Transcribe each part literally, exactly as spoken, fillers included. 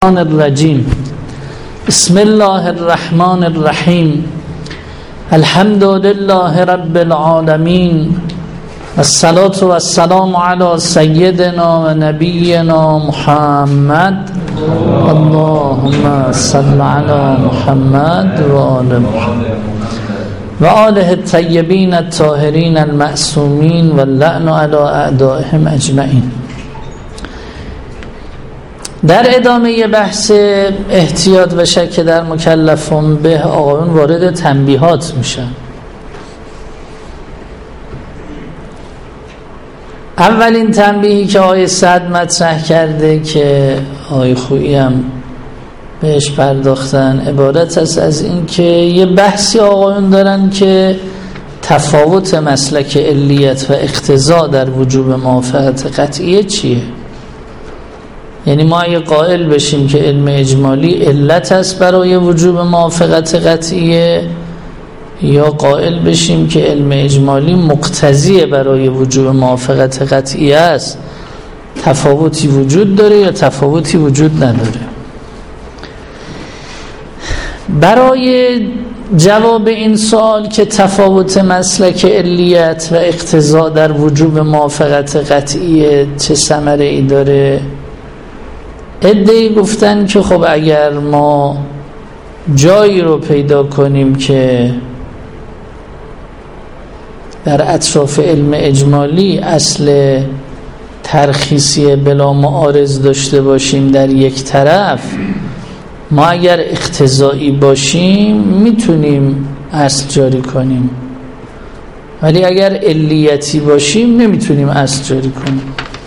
الرجیم. بسم الله الرحمن الرحیم. الحمد لله رب العالمین، الصلاة والسلام علی سیدنا و نبینا محمد. اللهم صل علی محمد و آل محمد و آله الطیبین الطاهرین المعصومین و اللعن علی اعدائهم اجمعین. در ادامه بحث احتیاط و شک در مکلفون به آقایون وارد تنبیهات میشن. اولین تنبیهی که آقای سعد مطرح کرده که آقای خویی هم بهش پرداختن عبارت است از این که یه بحثی آقایون دارن که تفاوت مسلک علیت و اقتضا در وجوب موافقت قطعیه چیه. یعنی ما اگه قائل بشیم که علم اجمالی علت است برای وجوب موافقت قطعیه، یا قائل بشیم که علم اجمالی مقتضیه برای وجوب موافقت قطعیه است، تفاوتی وجود داره یا تفاوتی وجود نداره. برای جواب این سوال که تفاوت مسلک علیت و اقتضا در وجوب موافقت قطعیه چه ثمره ای داره، عده‌ای گفتن که خب اگر ما جایی رو پیدا کنیم که در اطراف علم اجمالی اصل ترخیصی بلا معارض داشته باشیم در یک طرف، ما اگر اقتضایی باشیم میتونیم اصل جاری کنیم، ولی اگر علیتی باشیم نمیتونیم اصل جاری کنیم.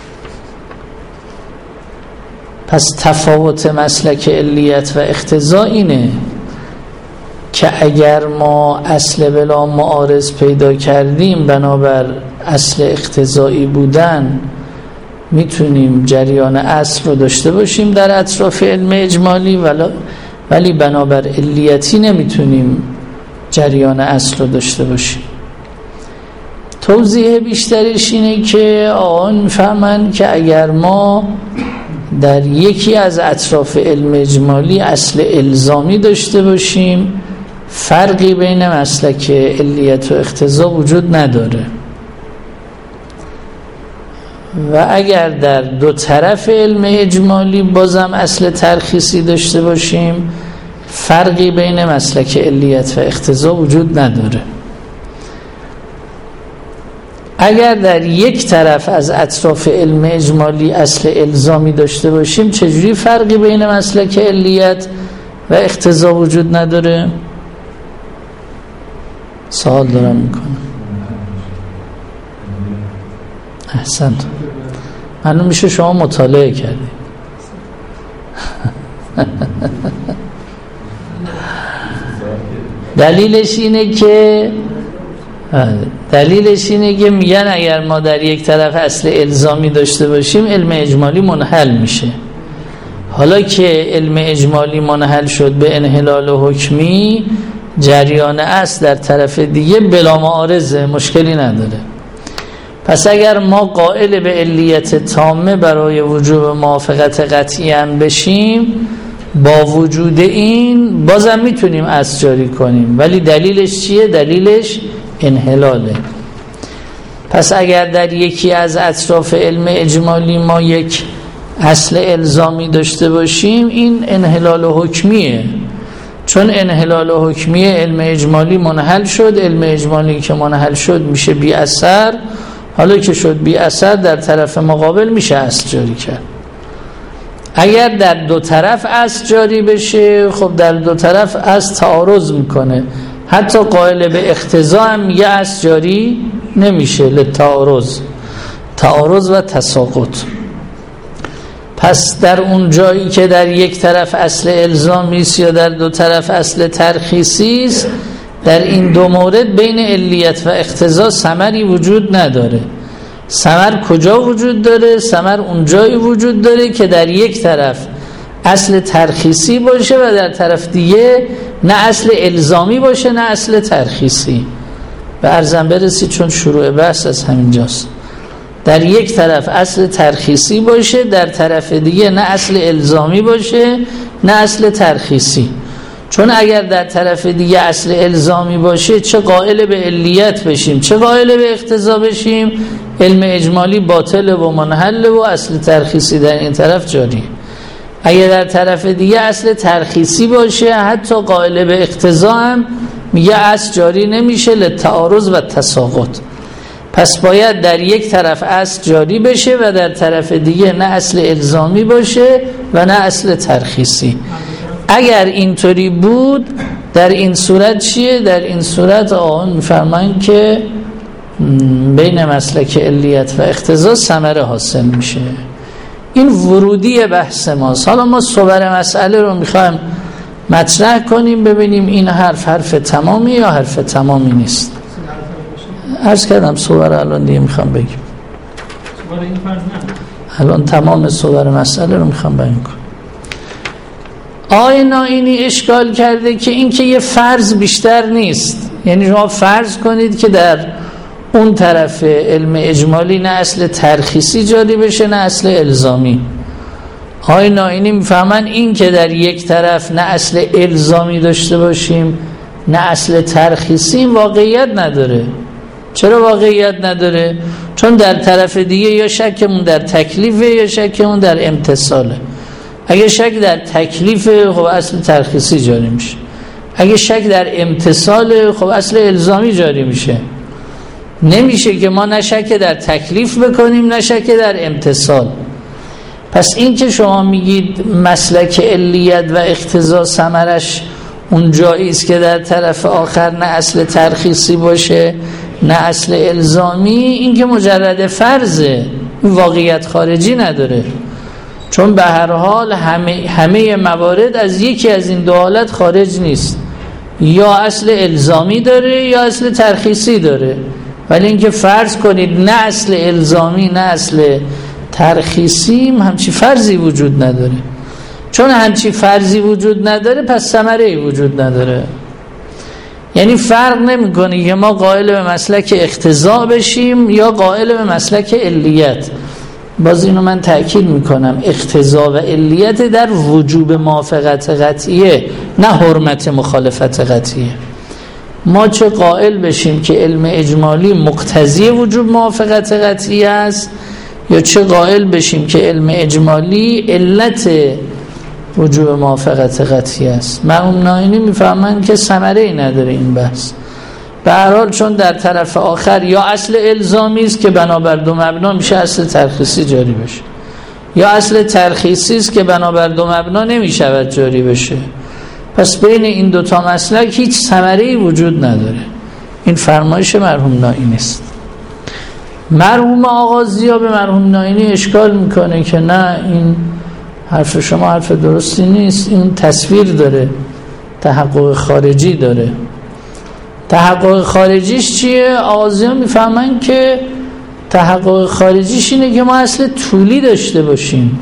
پس تفاوت مسلک علیت و اقتضا اینه که اگر ما اصل بلا معارض پیدا کردیم بنابر اصل اقتضایی بودن میتونیم جریان اصل رو داشته باشیم در اطراف علم اجمالی، ولی بنابر علیتی نمیتونیم جریان اصل رو داشته باشیم. توضیح بیشترش اینه که آن میفهمن که اگر ما در یکی از اطراف علم اجمالی اصل الزامی داشته باشیم فرقی بین مسلک علیت و اقتضا وجود نداره، و اگر در دو طرف علم اجمالی بازم اصل ترخیصی داشته باشیم فرقی بین مسلک علیت و اقتضا وجود نداره. اگر در یک طرف از اطراف علم اجمالی اصل الزامی داشته باشیم چجوری فرقی بین مسلک علیت و اقتضا وجود نداره؟ سوال دارم میکنم. احسنت. معلوم میشه شما مطالعه کردید. دلیلش اینه که دلیلش اینه که میگن اگر ما در یک طرف اصل الزامی داشته باشیم علم اجمالی منحل میشه. حالا که علم اجمالی منحل شد به انحلال حکمی، جریان اصل در طرف دیگه بلا معارضه، مشکلی نداره. پس اگر ما قائل به علیت تامه برای وجوب موافقت قطعی هم بشیم، با وجود این بازم میتونیم اصل جاری کنیم، ولی دلیلش چیه؟ دلیلش انحلاله. پس اگر در یکی از اطراف علم اجمالی ما یک اصل الزامی داشته باشیم این انحلال حکمیه، چون انحلال حکمیه علم اجمالی منحل شد، علم اجمالی که منحل شد میشه بی اثر، حالا که شد بی اثر در طرف مقابل میشه اصل جاری کرد. اگر در دو طرف اصل جاری بشه خب در دو طرف اصل تعارض میکنه، حتی قائل به اقتضا هم یه اصل جاری نمیشه للتعارض، تعارض و تساقط. پس در اون جایی که در یک طرف اصل الزامی است یا در دو طرف اصل ترخیصی است، در این دو مورد بین علیت و اقتضا ثمری وجود نداره. ثمر کجا وجود داره؟ ثمر اون جایی وجود داره که در یک طرف اصل ترخیصی باشه و در طرف دیگه نه اصل الزامی باشه نه اصل ترخیصی. به عرضم برسید چون شروع بحث از همین جاست. در یک طرف اصل ترخیصی باشه، در طرف دیگه نه اصل الزامی باشه نه اصل ترخیصی. چون اگر در طرف دیگه اصل الزامی باشه چه قائل به علیت بشیم چه قائل به اقتضا بشیم، علم اجمالی باطل و منحل و اصل ترخیصی در این طرف جاری. اگر در طرف دیگه اصل ترخیصی باشه حتی قائل به اقتضا هم میگه اصل جاری نمیشه للتعارض و تساقط. پس باید در یک طرف اصل جاری بشه و در طرف دیگه نه اصل الزامی باشه و نه اصل ترخیصی. اگر اینطوری بود در این صورت چیه؟ در این صورت آقایون میفرمایند که بین مسلک علیت و اقتضا ثمره حاصل میشه. این ورودی بحث ماست. حالا ما صور مسئله رو میخوایم مطرح کنیم ببینیم این حرف حرف تمامی یا حرف تمامی نیست. عرض کردم صور الان دیگه میخوام بگیم. صور این فرض نه. الان تمام صور مسئله رو میخوام بیان کنم. آقای نائینی اشکال کرده که این که یه فرض بیشتر نیست. یعنی شما فرض کنید که در اون طرف علم اجمالی نه اصل ترخیصی جاری بشه نه اصل الزامی. آقای نائینی میفهمن این که در یک طرف نه اصل الزامی داشته باشیم نه اصل ترخیصی این واقعیت نداره. چرا واقعیت نداره؟ چون در طرف دیگه یا شکمون در تکلیفه یا شکمون در امتصاله. اگه شک در تکلیفه خب اصل ترخیصی جاری میشه، اگه شک در امتصاله خب اصل الزامی جاری میشه. نمیشه که ما نه شک در تکلیف بکنیم نه شک در امتصال. پس این که شما میگید مسلک علیت و اقتضا ثمرش اون جایی است که در طرف آخر نه اصل ترخیصی باشه نه اصل الزامی، این که مجرد فرضه، واقعیت خارجی نداره. چون به هر حال همه, همه موارد از یکی از این دو حالت خارج نیست، یا اصل الزامی داره یا اصل ترخیصی داره. ولی اینکه فرض کنید نه اصل الزامی نه اصل ترخیصی، همچی فرضی وجود نداره. چون همچی فرضی وجود نداره پس ثمره‌ای وجود نداره. یعنی فرق نمی‌کنه که ما قائل به مسلک اقتضا بشیم یا قائل به مسلک علیت. باز اینو من تأکید میکنم، اقتضا و علیت در وجوب موافقت قطعیه نه حرمت مخالفت قطعیه. ما چه قائل بشیم که علم اجمالی مقتضی وجوب موافقت قطعیه است یا چه قائل بشیم که علم اجمالی علت وجوب موافقت قطعیه است. مرحوم نائینی میفهمن که ثمره‌ای نداره این بحث. به هر حال چون در طرف آخر یا اصل الزامی است که بنابر دو مبنا میشه اصل ترخیصی جاری بشه، یا اصل ترخیصی است که بنابر دو مبنا نمیشود جاری بشه. پس بین این دوتا مسلک هیچ ثمره‌ای وجود نداره. این فرمایش مرحوم نائینی است. مرحوم آغازی‌ها به مرحوم نائینی اشکال میکنه که نه، این حرف شما حرف درستی نیست، این تصویر داره، تحقق خارجی داره. تحقق خارجیش چیه؟ آغازی‌ها میفهمن که تحقق خارجیش اینه که ما اصل طولی داشته باشیم.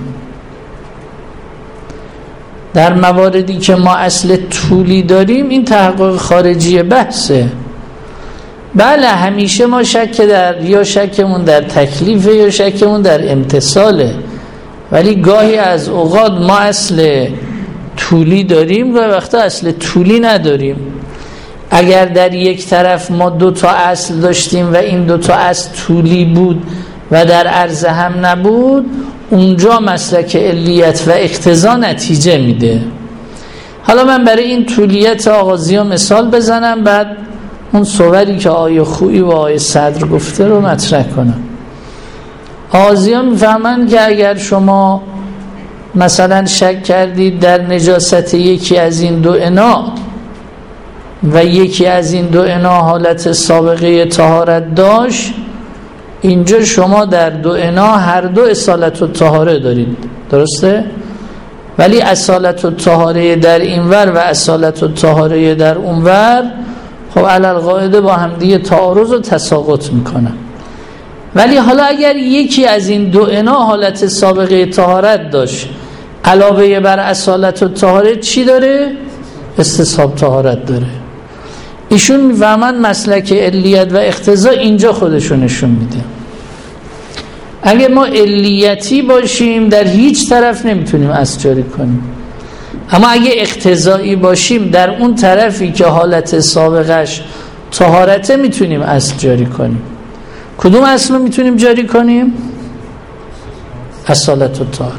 در مواردی که ما اصل طولی داریم این تحقق خارجی بحثه. بله همیشه ما شک در یا شکمون در تکلیفه یا شکمون در امتصاله، ولی گاهی از اوقات ما اصل طولی داریم و وقتا اصل طولی نداریم. اگر در یک طرف ما دو تا اصل داشتیم و این دو تا اصل طولی بود و در عرض هم نبود، اونجا مسلک علیت و اقتضا نتیجه میده. حالا من برای این طولیت آغازی‌ها مثال بزنم، بعد اون صوری که آیه خویی و آیه صدر گفته رو مطرح کنم. آغازی‌ها میفهمن که اگر شما مثلا شک کردید در نجاست یکی از این دو انا و یکی از این دو انا حالت سابقه طهارت داشت، اینجا شما در دو انا هر دو اصالت و طهاره دارید، درسته؟ ولی اصالت و طهاره در اینور و اصالت و طهاره در اونور خب علی القاعده با هم دیگه تعارض و تساقط میکنن. ولی حالا اگر یکی از این دو انا حالت سابقه طهارت داشت، علاوه بر اصالت و طهاره چی داره؟ استصحاب طهارت داره. ایشون میفهمن مسلک علیت و اقتضا اینجا خودشون نشون میده. اگه ما علیتی باشیم در هیچ طرف نمیتونیم اصل جاری کنیم، اما اگه اقتضایی باشیم در اون طرفی که حالت سابقش طهارته میتونیم اصل جاری کنیم. کدوم اصل رو میتونیم جاری کنیم؟ اصالت و طهاره.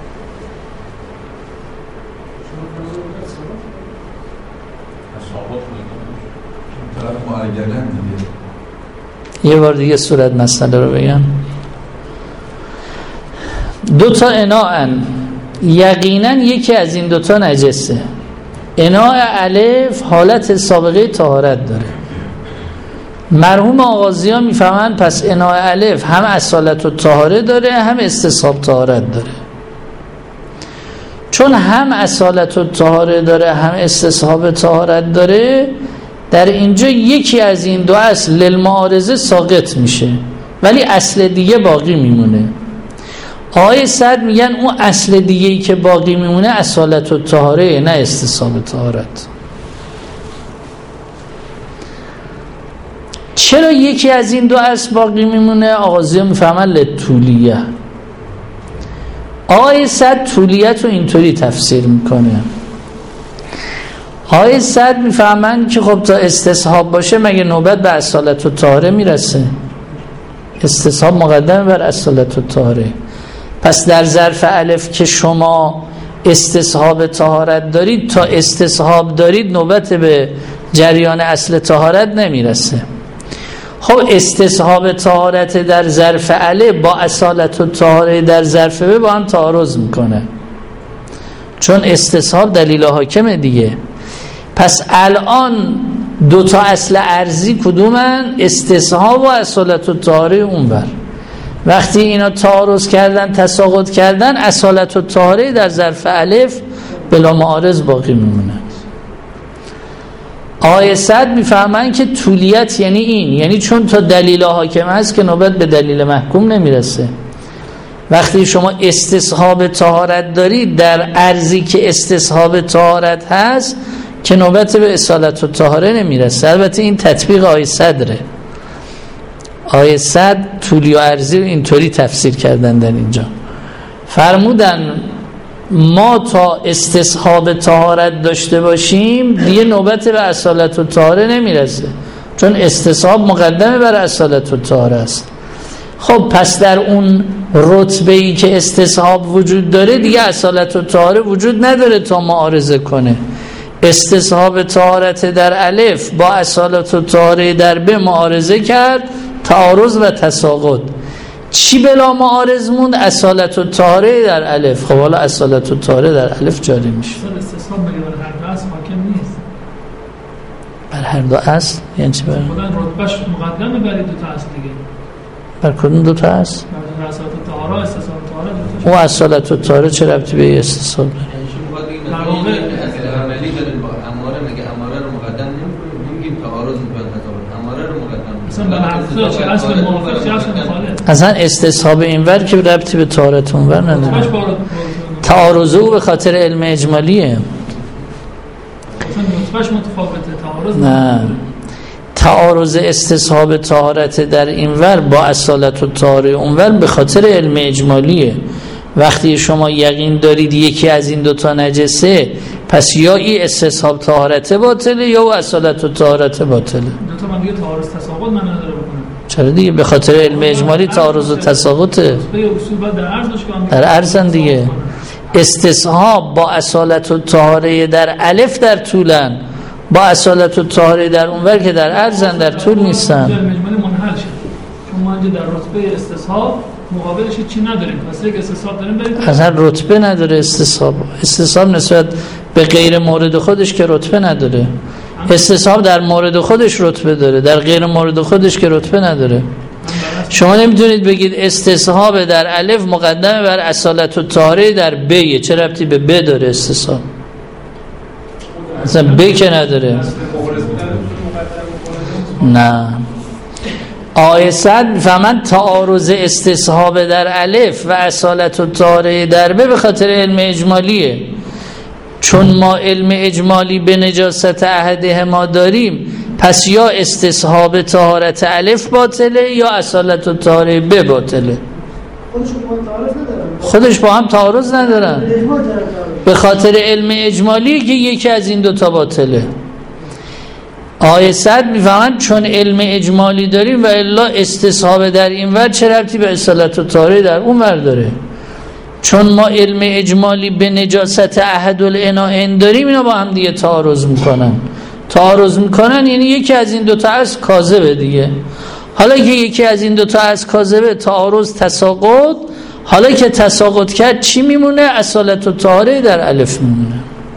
یه بار دیگه صورت مسئله رو بگم. دو تا اناءن، یقینا یکی از این دوتا نجسه. اناء الف حالت سابقه طهارت داره. مرحوم آغازی ها میفهمن پس اناء الف هم اصالت و طهاره داره هم استصحاب طهارت داره. چون هم اصالت و طهاره داره هم استصحاب طهارت داره، در اینجا یکی از این دو اصل للمعارضه ساقط میشه ولی اصل دیگه باقی میمونه. آقای سعد میگن اون اصل دیگه‌ای که باقی میمونه اصالت و طهاره، نه استصحاب طهارت. چرا یکی از این دو اصل باقی میمونه؟ آغازی ها میفهمن لطولیه. آقای سعد طولیت رو اینطوری تفسیر میکنه. آقای سعد میفهمن که خب تا استصحاب باشه مگه نوبت به اصالت و طهاره میرسه؟ استصحاب مقدمه بر اصالت و طهاره. پس در ظرف الف که شما استصحاب طهارت دارید، تا استصحاب دارید نوبت به جریان اصل طهارت نمیرسه. خب استصحاب طهارت در ظرف الف با اصالت و طهاره در ظرف ب با هم تعارض میکنه، چون استصحاب دلیل حاکم دیگه. پس الان دو تا اصل ارضی کدومن؟ استصحاب و اصالت و طهاره اونور. وقتی اینا تعارض کردن، تساقط کردن، اصالت و طهاره در ظرف الف بلا معارض باقی میمونه. آیه صد میفهمن که طولیت یعنی این، یعنی چون تا دلیل حاکم هست که نوبت به دلیل محکوم نمیرسه. وقتی شما استصحاب طهارت دارید در ارضی که استصحاب طهارت هست که نوبت به اصالت و طهاره نمیرسه. البته این تطبیق آیه صدره. آیه صد طولی و ارضی رو اینطوری تفسیر کردن در اینجا. فرمودن ما تا استصحاب طهارت داشته باشیم دیگه نوبت به اصالت و طهاره نمیرسه، چون استصحاب مقدمه بر اصالت و طهاره است. خب پس در اون رتبه‌ای که استصحاب وجود داره دیگه اصالت و طهاره وجود نداره تا معارضه کنه. استصحاب طهارت در الف با اصالت و طهاره در ب معارضه کرد، تعارض و تساقط. چی بلا معارض موند؟ اصالت و طهاره در الف. خب حالا اصالت و طهاره در الف جاری میشه. استصحاب بر هر دو اصل حاکم نیست. بر هر دو اصل یعنی چی؟ بر خدا رتبهش مقدمه بر دو تا اصل دیگه. بر کدوم دو تا اصل؟ بر اصالت و طهاره، استصحاب طهاره دو تا. او اصالت و طهاره چه ربطی به استصحاب داره؟ در واقع عملی داریم با اماره، مگه اماره رو مقدم نمی‌کنیم، تعارض می‌کنه. اماره رو مقدم مثلا به چه اصل موافق چه اصل مخالف. اصلا استصحاب اینور که ربطی به طهارت اونور نداره. تعارض او به خاطر علم اجمالیه. اصلا نطفش متفاوته، تعارض نه. تعارض استصحاب طهارت در اینور با اصالت و طهاره اونور به خاطر علم اجمالیه. وقتی شما یقین دارید یکی از این دوتا نجسه، پس یا این استصحاب طهارت باطله یا و اصالت و طهارت باطله. دوتا من دیگه تعارض تساقط من نداره بکنم. چرا دیگه؟ به خاطر علم اجمالی تعارض و تساقطه. به اصول بعد در عرض داشت که در عرضن دیگه. استصحاب با اصالت و طهاره در الف در طولن، با اصالت و طهاره در اونور که در عرضن در طول نیستن. علم اجمالی منحل شد. چون ما اینجا در رتبه استصحاب مقابلش چی نداریم. پس یک استصحاب داریم بریم. اصلا رتبه نداره استصحاب. استصحاب نسبت به غیر مورد خودش که رتبه نداره. استصحاب در مورد خودش رتبه داره، در غیر مورد خودش که رتبه نداره. شما نمیتونید بگید استصحاب در الف مقدمه بر اصالت و طهاره در ب. چه ربطی به ب داره استصحاب؟ مثلا ب که نداره. نه. آیه صد میفهمن تعارض استصحاب در الف و اصالت و طهاره در ب به خاطر علم اجمالیه. چون ما علم اجمالی به نجاست احده ما داریم، پس یا استصحاب طهارت الف باطله یا اصالت و طهاره ب باطله. خودش با هم تعارض ندارن، به خاطر علم اجمالی که یکی از این دوتا باطله. آیه صد میفهمن چون علم اجمالی داریم و الا استصحاب در این ور چه ربطی به اصالت و طهاره در اون ور داره. چون ما علم اجمالی به نجاست احد العناءین داریم، اینا با هم دیگه تعارض میکنن. تعارض میکنن یعنی یکی از این دوتا از کاذبه دیگه. حالا که یکی از این دوتا از کاذبه، تعارض تساقط، حالا که تساقط کرد چی میمونه؟ اصالت و طهاره در الف میمونه.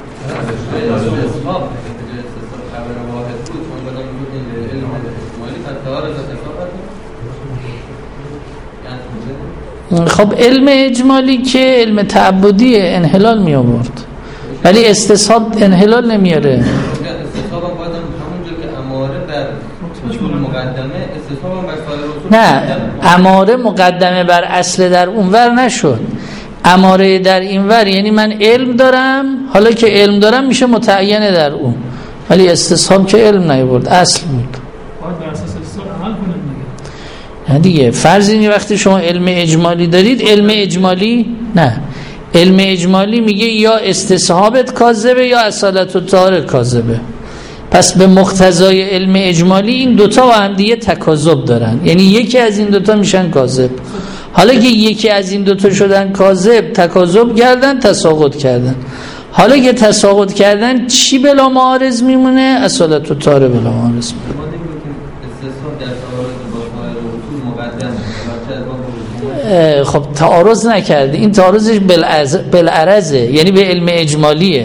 خب علم اجمالی که علم تعبدیه، انحلال می آورد، ولی استصحاب انحلال نمیاره. استصحاب هم باید همونجور که اماره بر اصول مقدمه، استصحاب هم بر سایر اصول نه، اماره مقدمه بر اصل در اونور نشد، اماره در اینور، یعنی من علم دارم، حالا که علم دارم میشه متعینه در اون، ولی استصحاب که علم نیاورد، اصل بود. باید بر اساس استصحاب عمل کنیم نه دیگه. فرض اینه وقتی شما علم اجمالی دارید، علم اجمالی نه، علم اجمالی میگه یا استصحابت کاذبه یا اصالت و طهاره کاذبه. پس به مقتضای علم اجمالی این دوتا با هم دیگه تکاذب دارن، یعنی یکی از این دوتا میشن کاذب. حالا که یکی از این دوتا شدن کاذب، تکاذب کردن، تساقط کردن. حالا که تساقط کردن چی بلا معارض میمونه؟ اصالت و طهاره بلا معارض میمونه. خب تعارض نکرده، این تعارضش بالعرضه، یعنی به علم اجمالیه.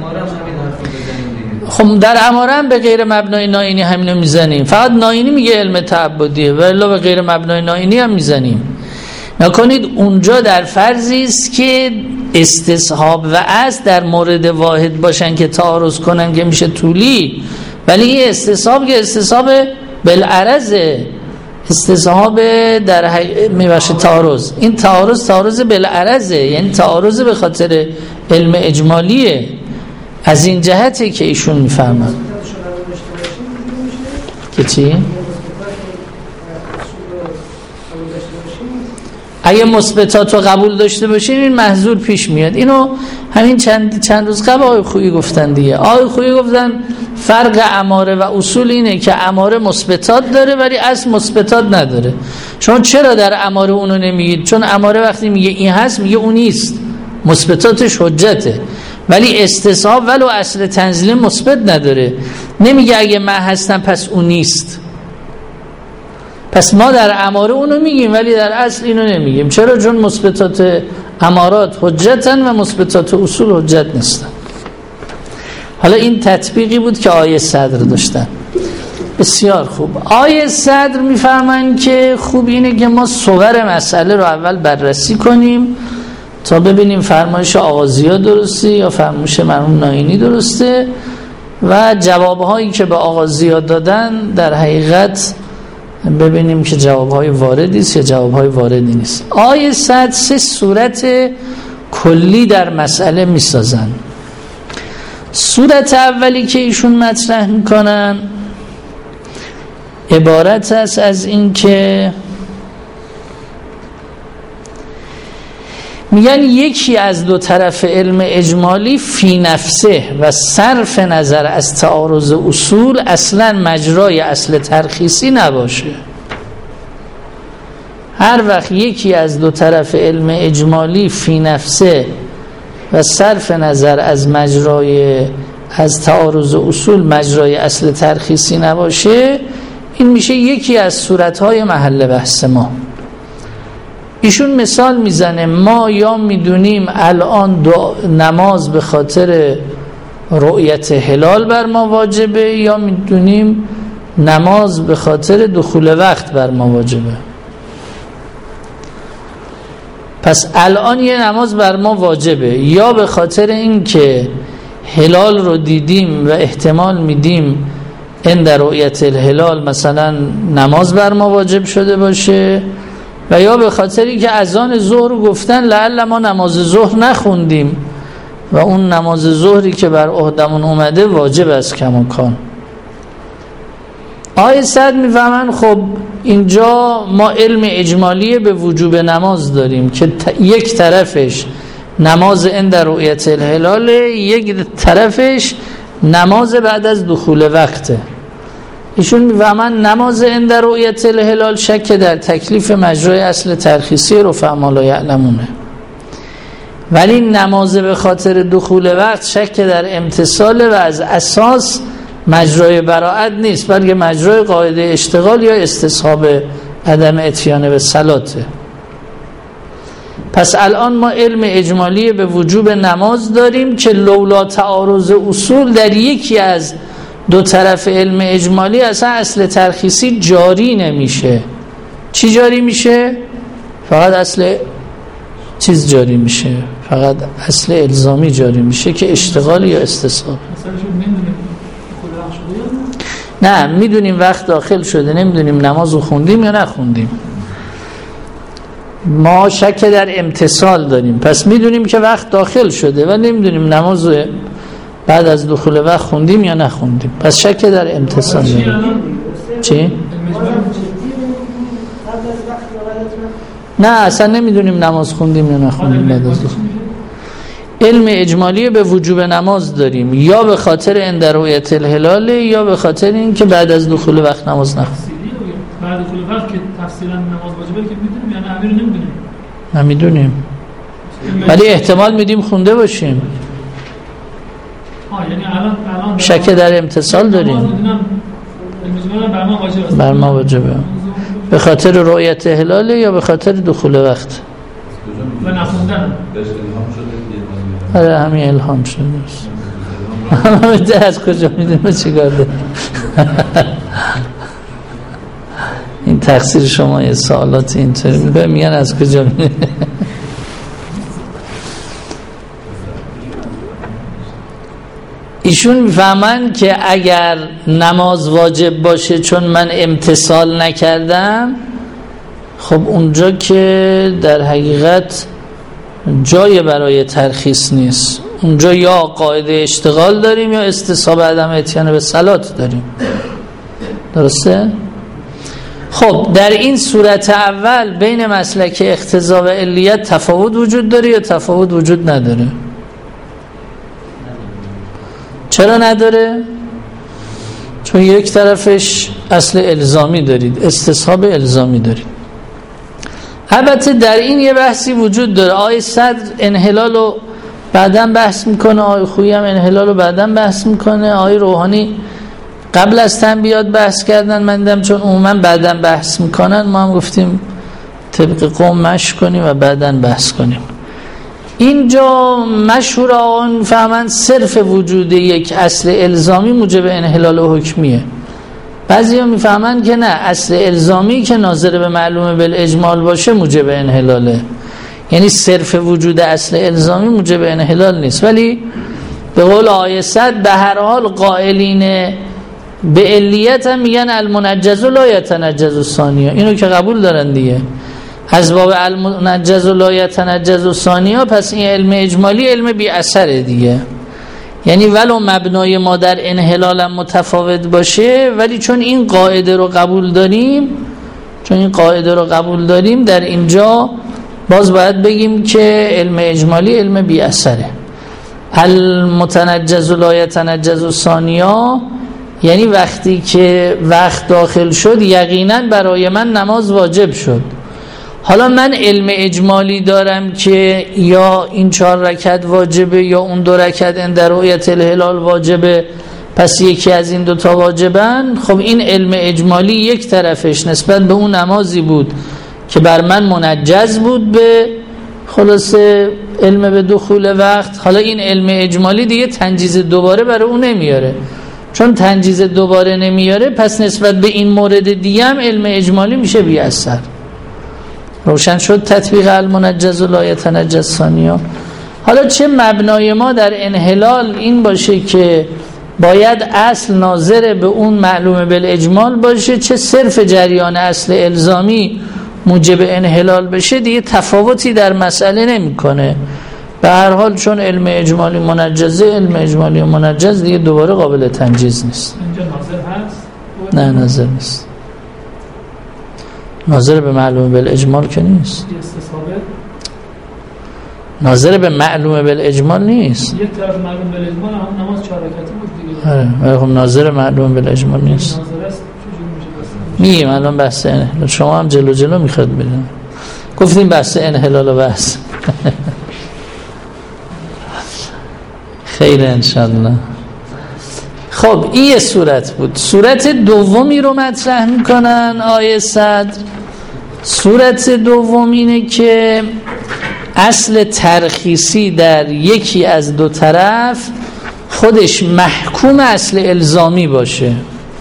خب در اماره هم به غیر مبنای ناینی همینو میزنیم، فقط ناینی میگه علم تعبدیه، ولی به غیر مبنای ناینی هم میزنیم. نکنید اونجا در فرضی است که استصحاب و اصل در مورد واحد باشن که تعارض کنن که میشه طولی، ولی این استصحاب که استصحاب بالعرضه، استصحاب در حی... میبخشه تعارض، این تعارض تعارض بالعرضه، یعنی تعارض به خاطر علم اجمالیه. از این جهته که ایشون میفهمن که چی؟ اگه مثبتات رو قبول داشته باشین این محظور پیش میاد. اینو همین چند چند روز قبل آقای خویی گفتن دیگه. آقای خویی گفتن فرق اماره و اصول اینه که اماره مثبتات داره ولی اصل مثبتات نداره. شما چرا در اماره اونو نمیگید؟ چون اماره وقتی میگه این هست میگه اون نیست، مثبتاتش حجته، ولی استصحاب ولو اصل تنزیل مثبت نداره، نمیگه اگه من هستم پس اون نیست. پس ما در اماره اونو میگیم ولی در اصل اینو نمیگیم. چرا؟ چون مثبتات امارات حجتن و مثبتات اصول حجت نیستن. حالا این تطبیقی بود که آیه صدر داشتن. بسیار خوب. آیه صدر میفرمایند که خوب اینه که ما صور مسئله رو اول بررسی کنیم تا ببینیم فرمایش آغازی‌ها درسته یا فرمایش مرحوم ناینی درسته و جوابهایی که به آغازی‌ها دادن در حقیقت ببینیم که جوابهای واردی است یا جوابهای واردی نیست. آیه صد سه صورت کلی در مسئله میسازن. صورت اولی که ایشون مطرح میکنن عبارت است از این که میگن یکی از دو طرف علم اجمالی فی نفسه و صرف نظر از تعارض اصول اصلا مجرای اصل ترخیصی نباشه. هر وقت یکی از دو طرف علم اجمالی فی نفسه و صرف نظر از مجرای از تعارض اصول مجرای اصل ترخیصی نباشه، این میشه یکی از صورتهای محل بحث ما. ایشون مثال میزنه ما یا میدونیم الان نماز به خاطر رؤیت هلال بر ما واجبه یا میدونیم نماز به خاطر دخول وقت بر ما واجبه. پس الان یه نماز بر ما واجبه یا به خاطر این که هلال رو دیدیم و احتمال میدیم این در رؤیت الهلال مثلا نماز بر ما واجب شده باشه، و یا به خاطری که اذان ظهر گفتن لعل ما نماز ظهر نخوندیم و اون نماز ظهری که بر عهدمون اومده واجب است کماکان. آیه صد میفهمن خب اینجا ما علم اجمالی به وجوب نماز داریم که ت... یک طرفش نماز عند رؤیت الهلال، یک طرفش نماز بعد از دخول وقته. ایشون میفهمن نماز عند رؤیت الهلال شک در تکلیف مجرای اصل ترخیصی رفع ما لا یعلمونه، ولی نماز به خاطر دخول وقت شک در امتصال و از اساس مجرای براءت نیست، بلکه مجرای قاعده اشتغال یا استصحاب عدم اتیان به صلاته. پس الان ما علم اجمالی به وجوب نماز داریم که لولا تعارض اصول در یکی از دو طرف علم اجمالی اصلا اصل ترخیصی جاری نمیشه. چی جاری میشه؟ فقط اصل چیز جاری میشه، فقط اصل الزامی جاری میشه که اشتغال یا استصحاب. نه میدونیم وقت داخل شده، نمیدونیم نماز رو خوندیم یا نخوندیم. ما شک در امتصال داریم، پس میدونیم که وقت داخل شده و نمیدونیم نماز رو بعد از دخول وقت خوندیم یا نخوندیم، پس شک در امتصال داریم. چی؟ نه اصلا نمیدونیم نماز خوندیم یا نخوندیم بعد از دخول. علم اجمالی به وجوب نماز داریم یا به خاطر عند رؤیت الهلال یا به خاطر این که بعد از دخول وقت نماز نخوندیم. بعد دخول وقت که تفصیلا نماز واجبه که میدونیم یا نه همین رو نمیدونیم؟ نمیدونیم، ولی احتمال میدیم خونده باشیم. آه یعنی الان الان شک در امتصال داریم. بر ما واجبه. بر ما واجبه. به خاطر رؤیت هلال یا به خاطر دخول وقت. و نخوندن. آره همین الهام شده است. همه ده از کجا میدونم چیکار داره. این تقصیر شما یه سوالات اینطوری میگه میگن از کجا میدونم. ایشون میفهمن که اگر نماز واجب باشه چون من امتثال نکردم، خب اونجا که در حقیقت جای برای ترخیص نیست، اونجا یا قاعده اشتغال داریم یا استصحاب عدم اتیان به صلات داریم. درسته؟ خب در این صورت اول بین مسلک اقتضا و علیت تفاوت وجود داره یا تفاوت وجود نداره؟ چرا نداره؟ چون یک طرفش اصل الزامی دارید، استصحاب الزامی دارید. البته در این یه بحثی وجود داره. آیه صدر انحلال رو بعداً بحث میکنه، آیه خویی هم انحلال رو بعداً بحث میکنه، آیه روحانی قبل از تنبیهات بحث کردن. من دیدم چون عموما بعداً بحث میکنن ما هم گفتیم طبق قوم مشی کنیم و بعداً بحث کنیم. اینجا مشهور آن فهمن صرف وجود یک اصل الزامی موجب انحلال حکمیه. بعضی ها میفهمن که نه، اصل الزامی که ناظر به معلومه بالاجمال باشه موجب انحلاله، یعنی صرف وجود اصل الزامی موجب انحلال نیست. ولی به قول آیه صد به هر حال قائلین به علیت هم میگن المنجز لا یتنجز الثانیه، اینو که قبول دارن دیگه، از باب المنجز لا یتنجز الثانیه. پس این علم اجمالی علم بی اثره دیگه، یعنی ولو مبنای ما در انحلال متفاوت باشه، ولی چون این قاعده رو قبول داریم چون این قاعده رو قبول داریم در اینجا باز باید بگیم که علم اجمالی علم بی اثره. المتنجز لا یتنجز الثانیه یعنی وقتی که وقت داخل شد یقینا برای من نماز واجب شد. حالا من علم اجمالی دارم که یا این چهار رکعت واجبه یا اون دو رکعت عند رؤیت الهلال واجبه، پس یکی از این دوتا واجبن. خب این علم اجمالی یک طرفش نسبت به اون نمازی بود که بر من منجز بود به خلاصه علم به دخول وقت. حالا این علم اجمالی دیگه تنجیز دوباره برای اون نمیاره، چون تنجیز دوباره نمیاره پس نسبت به این مورد دیگه هم علم اجمالی میشه بی اثر. روشن شد تطبیق المنجز و لا یتنجز ثانیه. حالا چه مبنای ما در انحلال این باشه که باید اصل ناظر به اون معلومه بالاجمال باشه، چه صرف جریان اصل الزامی موجب انحلال بشه، دیگه تفاوتی در مسئله نمیکنه. به هر حال چون علم اجمالی منجزه، علم اجمالی منجز دیگه دوباره قابل تنجیز نیست. اینجا ناظر هست و نه ناظر نیست، ناظر به معلوم بالاجمال که نیست، ناظر به معلوم بالاجمال نیست. یک طرف معلوم بالاجمال هم نماز چهار رکعتی بود دیگه. آره ولی خب ناظر معلوم بالاجمال نیست. ناظر است میگیم الان بحث انحلال، شما هم جلو جلو میخواد بدون گفتیم بحث انحلال و بحث خیلی انشالله. خب این یه صورت بود. صورت دومی رو مطرح میکنن آیه صدر. صورت دوم اینه که اصل ترخیصی در یکی از دو طرف خودش محکوم اصل الزامی باشه.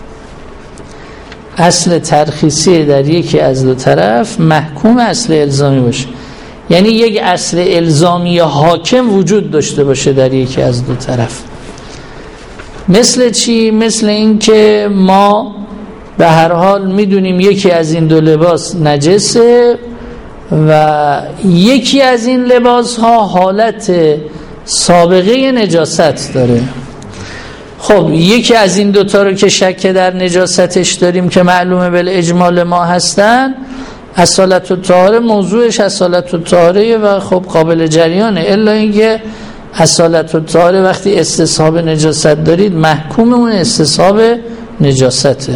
اصل ترخیصی در یکی از دو طرف محکوم اصل الزامی باشه، یعنی یک اصل الزامی حاکم وجود داشته باشه در یکی از دو طرف. مثل چی؟ مثل این که ما به هر حال میدونیم یکی از این دو لباس نجسه و یکی از این لباس ها حالت سابقه نجاست داره. خب یکی از این دوتا رو که شک در نجاستش داریم که معلومه بالاجمال ما هستن، اصالت و طهاره موضوعش اصالت و طهاره و خب قابل جریانه، الا اینکه اصالت و طهاره وقتی استصحاب نجاست دارید محکوم اون استصحاب نجاسته.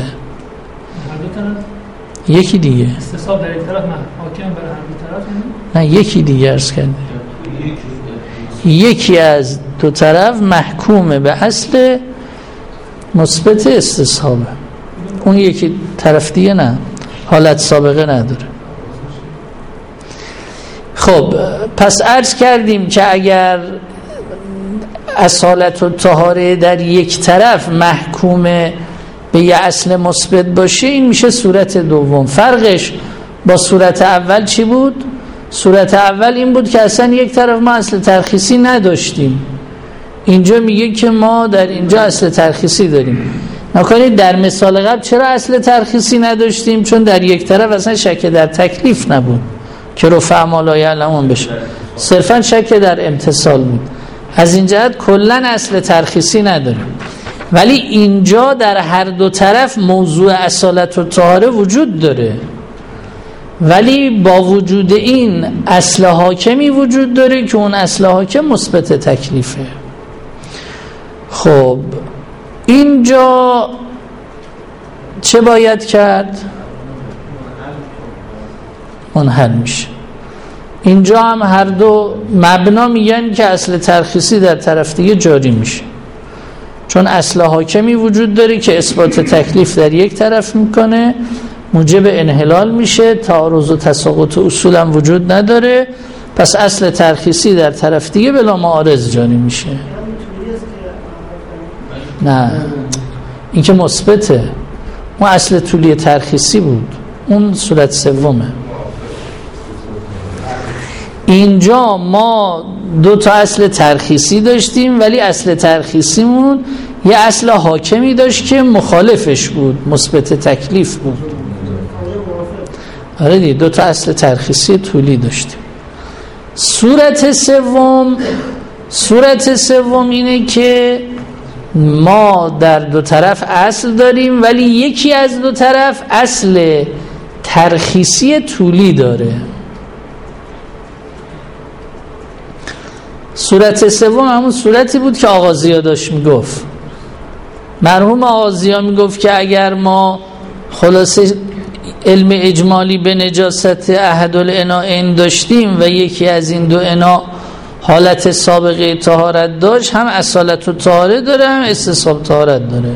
یکی دیگه استصحاب در یک طرف حاکم بر هر دو طرف، نه یکی دیگه عرض کردیم، یکی از دو طرف محکومه به اصل مثبت استصحابه، اون یکی طرف دیگه نه، حالت سابقه نداره. خب پس عرض کردیم که اگر اصالت و طهاره در یک طرف محکومه به یه اصل مثبت باشه، این میشه صورت دوم. فرقش با صورت اول چی بود؟ صورت اول این بود که اصلا یک طرف ما اصل ترخیصی نداشتیم، اینجا میگه که ما در اینجا اصل ترخیصی داریم. نکنید در مثال قبل چرا اصل ترخیصی نداشتیم؟ چون در یک طرف اصلا شک در تکلیف نبود که رفع ما لا یعلمون بشه، صرفا شک در امتثال بود. از این جهت کلن اصل ترخیصی نداریم. ولی اینجا در هر دو طرف موضوع اصالت و طهاره وجود داره، ولی با وجود این اصل حاکمی وجود داره که اون اصل حاکم مثبت تکلیفه. خب اینجا چه باید کرد؟ منحل میشه. اینجا هم هر دو مبنا میگن که اصل ترخیصی در طرف دیگه جاری میشه، چون اصل حاکمی وجود داره که اثبات تکلیف در یک طرف میکنه، موجب انحلال میشه، تعارض و تساقط اصول هم وجود نداره، پس اصل ترخیصی در طرف دیگه بلا معارض جاری میشه. نه این که مثبته، اون اصل طولی ترخیصی بود، اون صورت سومه. اینجا ما دو تا اصل ترخیصی داشتیم، ولی اصل ترخیصیمون یه اصل حاکمی داشت که مخالفش بود، مثبت تکلیف بود. آره دیگه دو تا اصل ترخیصی طولی داشتیم. صورت سوم صورت سوم اینه که ما در دو طرف اصل داریم، ولی یکی از دو طرف اصل ترخیصی طولی داره. صورت سوم همون صورتی بود که آغازیا داشت میگفت. مرحوم آغازیا میگفت که اگر ما خلاصه علم اجمالی به نجاست احد الاناءین داشتیم و یکی از این دو انا حالت سابقه طهارت داشت، هم اصالت و طهاره داره هم استصحاب طهارت داره،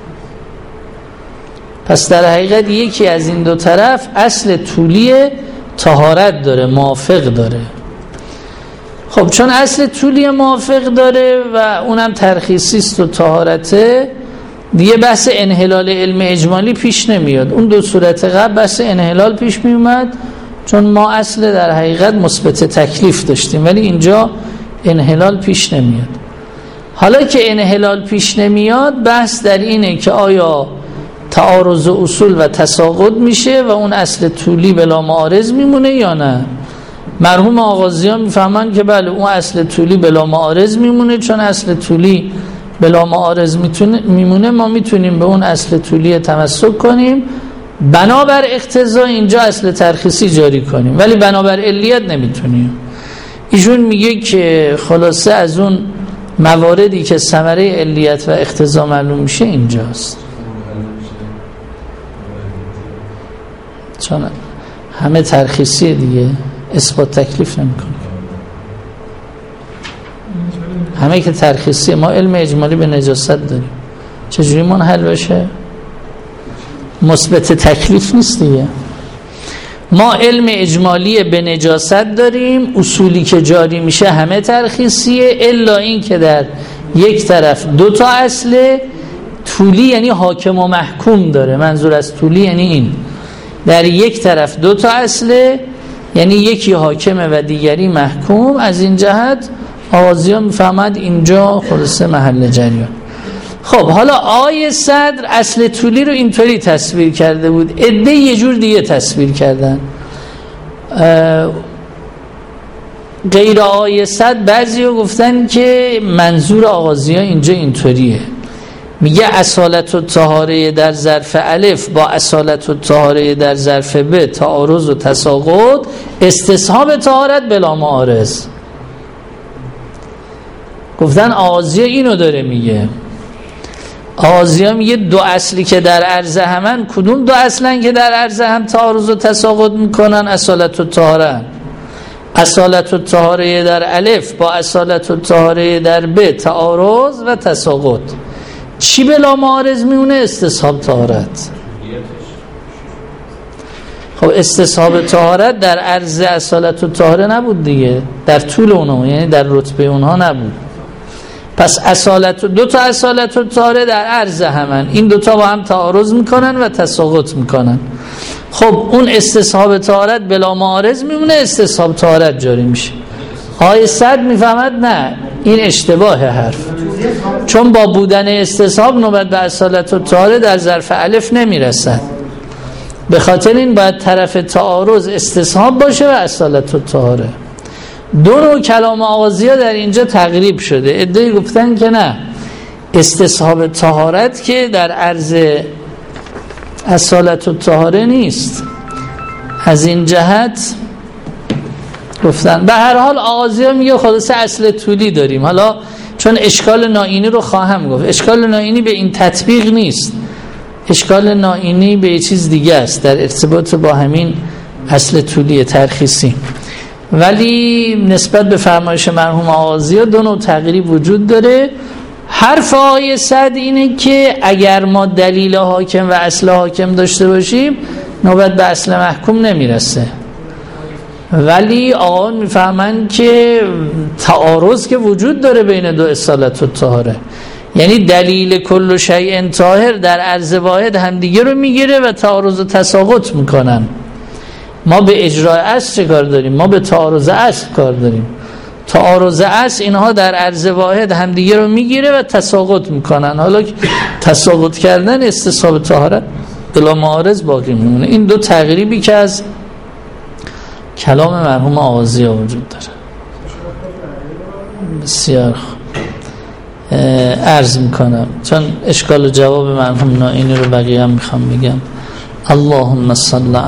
پس در حقیقت یکی از این دو طرف اصل طولی طهارت داره، موافق داره. خب چون اصل طولی موافق داره و اونم ترخیصیست و طهارته، دیگه بحث انحلال علم اجمالی پیش نمیاد. اون دو صورت قبل بحث انحلال پیش می اومد، چون ما اصل در حقیقت مثبت تکلیف داشتیم، ولی اینجا انحلال پیش نمیاد. حالا که انحلال پیش نمیاد، بحث در اینه که آیا تعارض اصول و تساقط میشه و اون اصل طولی بلا معارض میمونه یا نه. مرحوم آغازیان میفهمن که بله اون اصل طولی بلا معارض میمونه، چون اصل طولی بلا معارض میمونه، ما میتونیم به اون اصل طولی تمسک کنیم، بنابر اقتضا اینجا اصل ترخیصی جاری کنیم، ولی بنابر علیت نمیتونیم. ایشون میگه که خلاصه از اون مواردی که ثمره علیت و اقتضا معلوم میشه اینجاست، چون همه ترخیصیه دیگه، اثبات تکلیف نمیکنه. همه که ترخیصیه. ما علم اجمالی به نجاست داریم، چجوری منحل بشه؟ مثبت تکلیف نیست دیگه. ما علم اجمالی به نجاست داریم، اصولی که جاری میشه همه ترخیصیه، الا این که در یک طرف دو تا اصله، طولی یعنی حاکم و محکوم داره. منظور از طولی یعنی این، در یک طرف دو تا اصله، یعنی یکی حاکمه و دیگری محکوم. از این جهت آغازی ها میفهمد اینجا خلاصه محل جریان. خب حالا آیه صدر اصل طولی رو اینطوری تصویر کرده بود، عده یه جور دیگه تصویر کردن. غیر آیه صدر بعضی ها گفتن که منظور آغازی ها اینجا اینطوریه، میگه اصالت و طهاره در ظرف الف با اصالت و طهاره در ظرف ب تعارض و تساقط، استصحاب طهارت بلا معارض. گفتن آغازی ها اینو داره میگه. آغازی ها میگه دو اصلی که در عرض همن، کدوم دو اصلن که در عرض هم تعارض و تساقط میکنن؟ اصالت و طهاره. اصالت و طهاره در الف با اصالت و طهاره در ب تعارض و تساقط. چی بلا معارض میونه؟ استصحاب طهارت. خب استصحاب طهارت در عرض اصالت و طهاره نبود دیگه، در طول اونها، یعنی در رتبه اونها نبود. پس اصالت و دو تا اصالت و طهاره در عرض همن، این دوتا با هم تعارض میکنن و تساقط میکنن. خب اون استصحاب طهارت بلا معارض میمونه، استصحاب طهارت جاری میشه. آیه صد میفهمد نه، این اشتباه حرف، چون با بودن استصحاب نوبت به اصالت و طهاره در ظرف الف نمیرسد. به خاطر این باید طرف تعارض استصحاب باشه و اصالت و طهاره. دو نوع کلام آغازی ها در اینجا تقریب شده. عده‌ای گفتن که نه، استصحاب طهارت که در عرض اصالت و طهاره نیست. از این جهت گفتن. به هر حال آغازی ها میگه خلاصه اصل طولی داریم. حالا چون اشکال نائینی رو خواهم گفت، اشکال نائینی به این تطبیق نیست، اشکال نائینی به یه چیز دیگه است در ارتباط با همین اصل طولی ترخیصی. ولی نسبت به فرمایش مرحوم آغازی ها دو نوع تقریب وجود داره. حرف آیه صد اینه که اگر ما دلیل حاکم و اصل حاکم داشته باشیم نوبت به اصل محکوم نمیرسه، ولی آقایان میفهمن که تعارض که وجود داره بین دو اصالت و طهاره، یعنی دلیل کل شیء طاهر در عرض واحد همدیگه رو میگیره و تعارض و تساقط میکنن. ما به اجرای اصل چه کار داریم؟ ما به تعارض اصل کار داریم. تعارض اصل اینها در عرض واحد همدیگه رو میگیره و تساقط میکنن. حالا تساقط کردن استصحاب طهارت بلا معارض باقی میمونه. این دو تقریبی که از کلام مرحوم آغازی ها وجود داره. بسیار عرض میکنم چون اشکال و جواب مرحوم نائینی رو بقیه هم میخوام بگم. اللهم صل